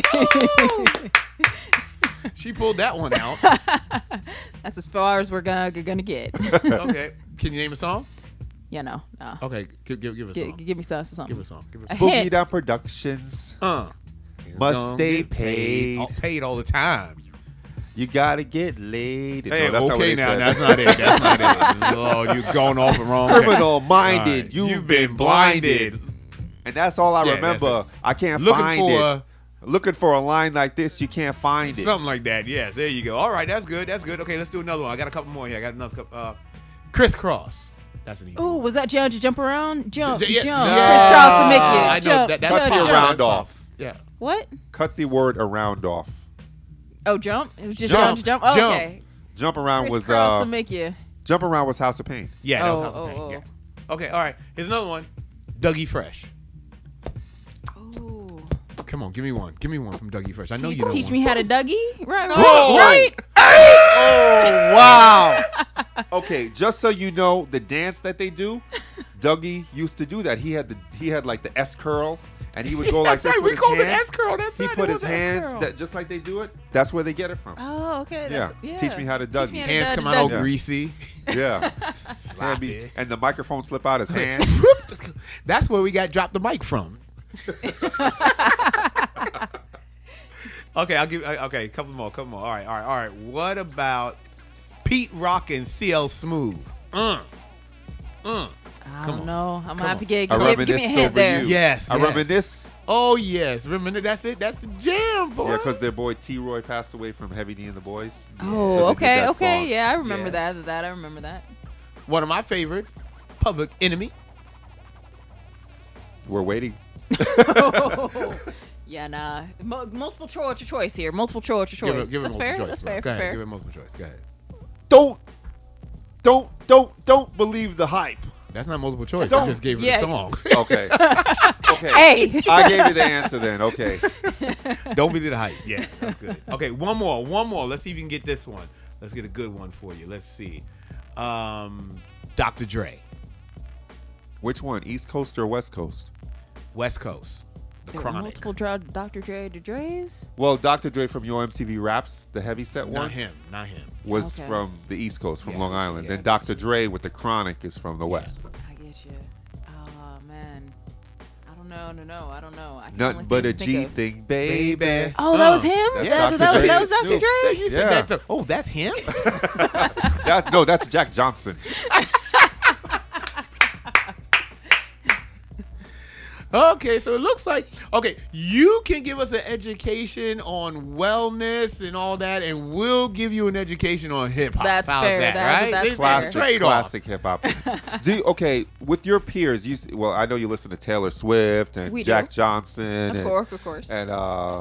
She pulled that one out. That's as far as we're gonna gonna get. Okay. Can you name a song? Yeah, no, no. Okay. Give, give, give a G- song. give me some, something. Give a song. Give a A song. Boogie hit. Down Productions. Uh. Must Don't stay get paid. All, paid all the time. You gotta get laid. Hey, No, that's not what okay they now. said. That's not it. That's not it. Oh, you've gone off the wrong. Criminal All minded. right. You've, been blinded. And that's all I Yeah, remember. that's I can't Looking find for it. a- Looking for a line like this, you can't find it. Something like that. Yes, there you go. All right, that's good. That's good. Okay, let's do another one. I got a couple more here. I got another couple. Uh, Crisscross. That's an easy Ooh, one. was that jump? Jump around? Jump, J- yeah, jump. no. Crisscross to make you. I know jump, that- that's jump, Cut the pop. jump. around That's pop. off. Yeah. What? Cut the word around off. Oh, jump? It was just Jump. jump, jump. Oh, Jump. okay. Jump around was Crisscross uh, to make you. jump around was House of Pain. Yeah, that Oh, was House of oh, Pain. oh. Yeah. Okay, all right. Here's another one. Dougie Fresh. Ooh. Come on, give me one. Give me one from Dougie Fresh. I know Teach, you know teach one. me how to Dougie? Right, right, Whoa. right. Oh wow! Okay, just so you know, the dance that they do, Dougie used to do that. He had the he had like the S curl, and he would go like That's this right. with We his called it hands. S curl. That's He right. put it his was hands S-curl. that just like they do it. That's where they get it from. Oh, okay. Yeah. That's, yeah. Teach me how to Dougie. me how to Hands Dougie. come out all Yeah. greasy. Yeah, and, Sloppy. be- and the microphone slip out his hands. That's where we got dropped the mic from. Okay, I'll give. uh, Okay, a couple more, couple more. All right, all right, all right. What about Pete Rock and C L Smooth? Uh, uh. I Come don't on. know. I'm Come gonna have on. to get I give, give reminisce me a hint over there. you. Yes, I yes. reminisce. Oh yes, remember that's it. That's the jam, boy. Yeah, because their boy T. Roy passed away from Heavy D and the Boys. Oh, So they did okay, that okay. song. Yeah, I remember Yeah. that. That I remember that. One of my favorites, Public Enemy. We're waiting. Yeah, nah. Mo- multiple choice choice here. Multiple choice choice. Give it, give it That's multiple fair. choice. That's bro. fair. Go ahead, fair. give it multiple choice. Go ahead. Don't, don't, don't, don't believe the hype. That's not multiple choice. Don't- I just gave it Yeah. a song. Okay. Okay. Hey. I gave you the answer then. Okay. Don't be the hype. Yeah, that's good. Okay, one more, one more. Let's see if you can get this one. Let's get a good one for you. Let's see. Um, Doctor Dre, Which one? East Coast or West Coast? West Coast, the There were Chronic. multiple dra- Doctor Dre to Dre's. Well, Doctor Dre from Your M T V Raps, the heavy set one, Not him, not him. was Okay. from the East Coast, from Yeah, Long Island. yeah, Then Doctor Dre with the Chronic is from the West. I get you. Oh man, I don't know. No, no, I don't know. I can Nothing only but a think- think G of- thing, baby. Oh, that was Uh, him. that's That, Doctor that was Dre. that was Doctor Snoop. Dre. You said Yeah. that. To, oh, that's him. That, no, that's Jack Johnson. Okay, so it looks like okay, you can give us an education on wellness and all that, and we'll give you an education on hip hop. That's How's fair. that, That's- right? that's This is fair. Classic, straight off. classic hip hop. Do you, okay with your peers? You s- well, I know you listen to Taylor Swift and We do. Jack Johnson, Of and, course, of course. and uh,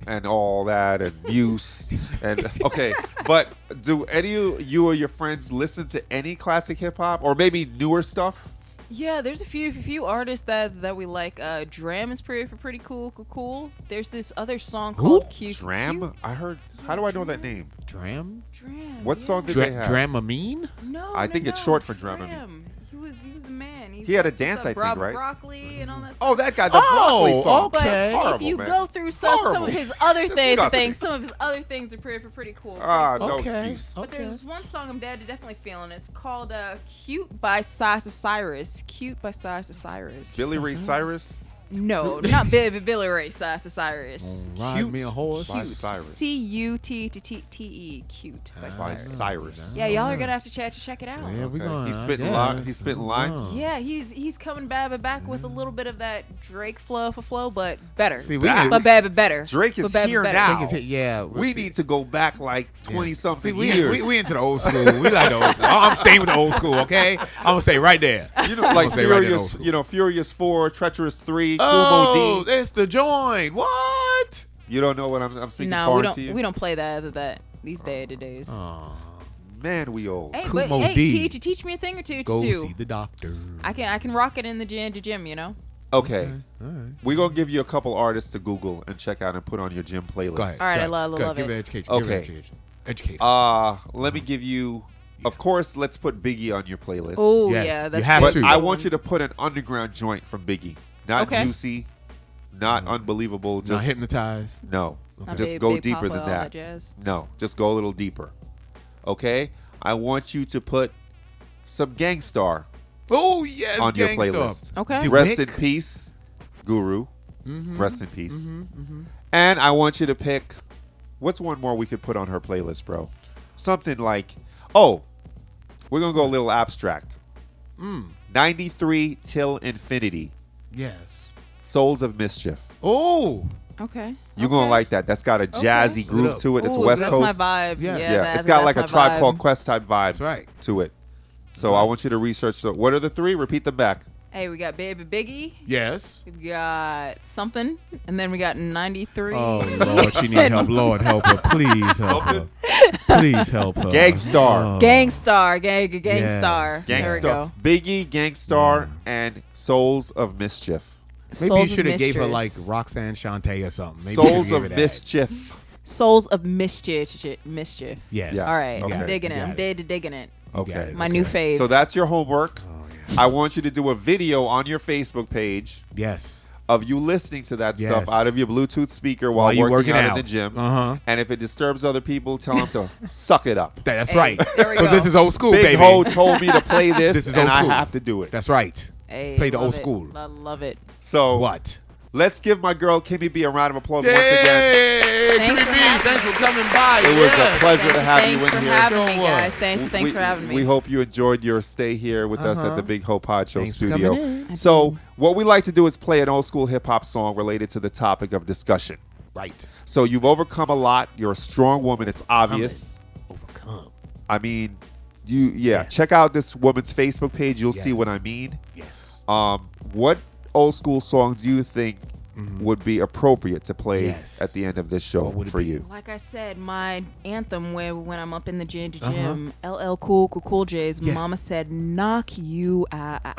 and all that and Muse and okay, but do any of you or your friends listen to any classic hip hop or maybe newer stuff? Yeah, there's a few a few artists that that we like. Uh, Dram is pretty pretty cool, cool, cool. There's this other song called Q. Dram? Q- I heard. How do I know that name? Dram? Dram. What yeah. song did Dra- they have? Dramamine? No, I no, think it's no, short for Dramamine. Dram. He was he was the man. He's He had a got some dance, stuff, I think, Rob right? Broccoli and all that. Oh, stuff. that guy, the broccoli Oh, song. okay. But That's horrible, if you man. go through some, some Horrible. of his other things, Disgusting. things, some of his other things are pretty pretty cool. Ah, no Okay. excuse. But Okay. there's one song I'm dead definitely feeling. It's called uh, "Cute" by Sasa Cyrus. "Cute" by Sasa Cyrus. Billy Ray Cyrus. No, not Billy, Billy Ray Sasa Cyrus. Ride Cute me a horse. by Cyrus. C U T T T T E. Cute by By Cyrus. Cyrus. Yeah, y'all are gonna have to check check it out. Yeah, we Okay. going. He's I spitting guess. li- he's spitting lines? Oh. Yeah, he's he's coming back back with a little bit of that Drake flow for flow, but better. See, we Back. need- but bad, but better. Drake is But bad, but here better. now. Drake is hit- yeah, We see- need to go back like twenty Yes. something See, we, years. We, we into the old school. We like the old school. I'm staying with the old school, okay? I'm gonna stay right there. you know, like say right there, Furious, old school. you know, Furious Four, Treacherous Three, Oh, Kumo D. it's the joint. What? You don't know what I'm, I'm speaking No, we foreign don't to you? we don't play that that these day to days. Oh, Man, we old. Hey, but Kumo hey, D. teach teach me a thing or two go too. see the doctor. I can I can rock it in the gym, the gym, you know. Okay. All right. We're going to give you a couple artists to Google and check out and put on your gym playlist. Go ahead. All right, go I ahead, love- go ahead. love Give it. it education. Give it Okay. education. Educate. Uh, let me give you, of course, let's put Biggie on your playlist. Oh Yes, yeah, you that's have good. But to. I want you to put an underground joint from Biggie. Not Okay. juicy, not unbelievable. Not Just hypnotized. No. Not Just Big- go Big deeper Papa, than all that. jazz. No, just go a little deeper. Okay? I want you to put some Gangstar Oh yes, on your Gangstar. playlist. Okay. Do- Rest Wick. in peace, Guru. Mhm. Rest in peace. Mhm, mhm. And I want you to pick, what's one more we could put on her playlist, bro? Something like, oh, we're going to go a little abstract. Mm. ninety-three Till Infinity, Yes. Souls of Mischief. Oh. Okay. You're okay. going to like that. That's got a jazzy Look it groove up. to it. It's Ooh, West that's Coast. my vibe. Yeah. Yeah, Yeah, that's, it's got like that's a my Tribe vibe. Called Quest type vibe That's right. to it. So I want you to research. The, what are the three? Repeat them back. Hey, we got Baby Biggie. Yes. We got something, and then we got ninety-three. Oh Lord, she need help. Lord help her. Please help her. Please help her. Gangstar. Oh. Gangstar, gang, Gangstar. Yes. There we Gangstar. go. Biggie, Gangstar, Yeah. and Souls of Mischief. Maybe Souls you of should have gave her like Mistress. Roxanne Shante or something. Maybe you Souls shoulda of gave her that. Mischief. Souls of Mischief. Mischief. Yes. Yes. All right, Okay. I'm digging You it. got I'm it. dead to digging it. You got Okay. it. My Okay. new faves. So that's your homework. Oh yeah. I want you to do a video on your Facebook page Yes. of you listening to that Yes. stuff out of your Bluetooth speaker while, While you working, working out, out. in the gym. Uh-huh. And if it disturbs other people, tell them to suck it up. That's Hey, right. there we Because go. this is old school, Big baby. Ho told me to play this, This is and old I school. have to do it. That's right. Hey, Play the love old it. school. I love it. So What? let's give my girl Kimmy B a round of applause once again. Yay! Thanks Kimmy for B, having thanks for coming by. It was Yeah. a pleasure to have thanks you in for here. having me, Sure was. guys. Thanks, thanks we, for having me. We hope you enjoyed your stay here with us at Uh-huh. the Big Ho Pod Show Thanks for studio. coming in. So what we like to do is play an old school hip hop song related to the topic of discussion. Right. So you've overcome a lot. You're a strong woman. It's obvious. Overcome. I mean, you yeah. Yes. Check out this woman's Facebook page. You'll see Yes. what I mean. Yes. Um, what old school songs do you think Mhm. would be appropriate to play Yes. at the end of this show What would it for be? you? Like I said, my anthem when when I'm up in the gym, to Uh-huh. gym, L L Cool Cool Cool J's. Yes. Mama said, "Knock you uh, out."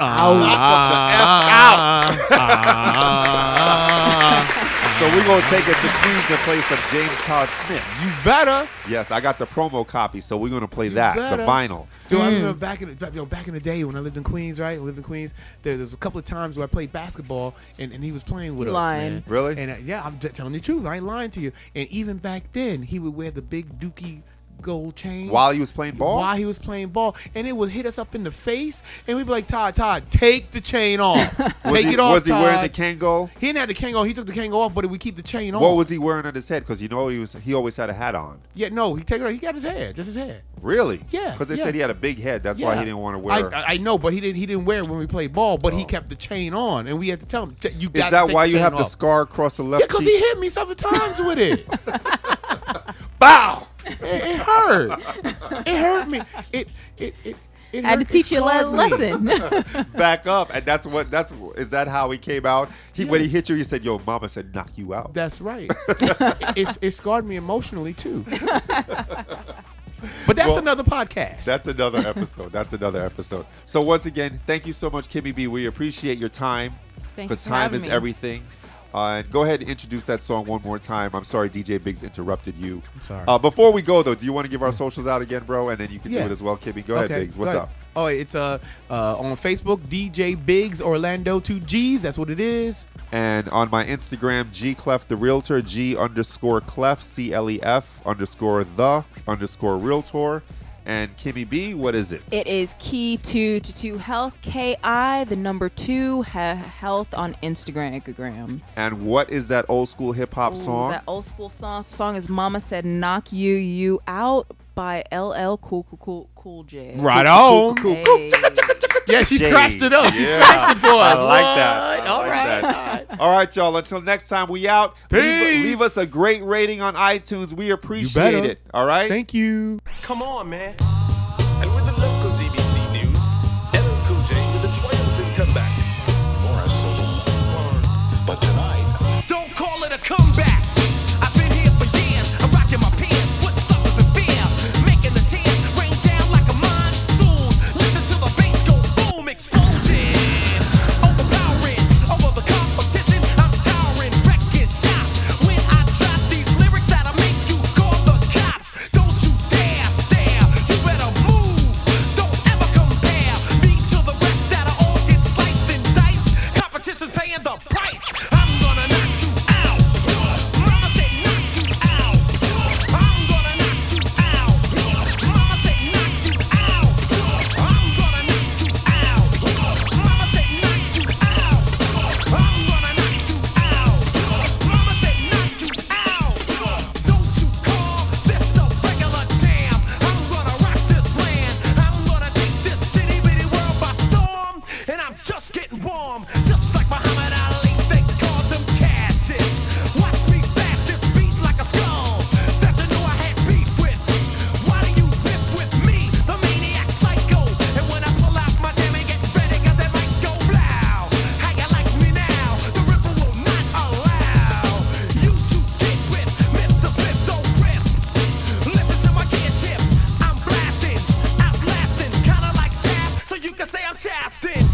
Ah, ah, So we're gonna take it to Queens and play some James Todd Smith. You better. Yes, I got the promo copy, so we're gonna play You that, better. the vinyl. Dude, I remember back in the, back- you know, back in the day when I lived in Queens, right? I lived in Queens. There, there was a couple of times where I played basketball, and, and he was playing with You us, lying. man. Really? And uh, yeah, I'm t- telling the truth. I ain't lying to you. And even back then, he would wear the big Dookie gold chain While he was playing ball? While he was playing ball, and it would hit us up in the face, and we'd be like, "Todd, Todd, take the chain off. Was take he, it off." was he wearing the Todd." Kango? He didn't have the Kango. He took the Kango off, but we keep the chain on. What was he wearing on his head? Because you know he was he always had a hat on. Yeah, no, he take it off. He got his hair, just his hair. Really? Yeah, Because they yeah. said he had a big head. That's why Yeah. he didn't want to wear. I, I know, but he didn't. He didn't wear it when we played ball. But he Oh. kept the chain on, and we had to tell him, "T- "You Is got." that to take why the you chain have the off." scar across the Yeah, left because cheek? he hit me several times with it. Bow. it. It hurt. It hurt me. It it it It I had to hurt- teach you a it le- scarred me. lesson. Back up, and that's what that's is that how he came out? He when he Yes. hit you, he said, "Yo, mama said knock you out." That's right. it's, it scarred me emotionally too. But that's Well, another podcast. That's another episode. That's another episode. So once again, thank you so much, Kimmy B. We appreciate your time. Thanks Because for time having is me. everything. Uh, and go ahead and introduce that song one more time. I'm sorry, D J Biggs interrupted you. I'm sorry. Uh, before we go, though, do you want to give our socials out again, bro? And then you can Yeah. do it as well, Kimmy. Go ahead, Biggs. What's go up? ahead. Oh, it's uh, uh on Facebook, D J Biggs Orlando two G's. That's what it is. And on my Instagram, G Clef the Realtor, G underscore Clef, C L E F underscore the underscore Realtor. And Kimmy B, what is it? It is Key two to two Health, K I, the number two, ha- health on Instagram. And what is that old school hip hop Ooh, song? That old school song song is Mama Said Knock You You Out by L L Cool Cool Cool Cool J. Right on. cool, Hey. Yeah, she Jay. scratched it up. She Yeah. scratched it for us. I like that. What? I All like right. that. All right, y'all. Until next time, we out. Leave, Peace. leave us a great rating on iTunes. We appreciate better. it. All right? Thank you. Come on, man. And with the local D B C news, L L Cool J with a triumphant comeback. More a solo. But tonight, Don't call it a comeback. I've been here for years. I'm rocking my peers, putting suckers in fear, making the tears rain down like a monsoon. Listen to the bass go boom, explosion, overpowering over the competition. I'm towering, wrecking shop. When I drop these lyrics that'll make you call the cops. Don't you dare stare. You better move. Don't ever compare me to the rest that'll all get sliced and diced. Competition's paying the price. I'm gonna knock you out. Mama said knock you out. I'm gonna knock you out. Mama said knock you out. I'm gonna knock you out. Mama said knock you out. I'm gonna knock you out. Mama said knock you out. Don't you call this a regular jam. I'm gonna rock this land. I'm gonna take this city bitty world by storm. And I'm just getting warm. Just like Muhammad Ali, they called them Cassius. Watch me bash this beat like a skull that you knew I had beef with. Why do you riff with me, the maniac psycho? And when I pull out my jam and get ready, cause it might go blow. How you like me now? The ripper will not allow you to get with Mister Smith, don't riff. Listen to my gear shift. I'm blasting, outlasting, kinda like Shaft, so you can say I'm shafting.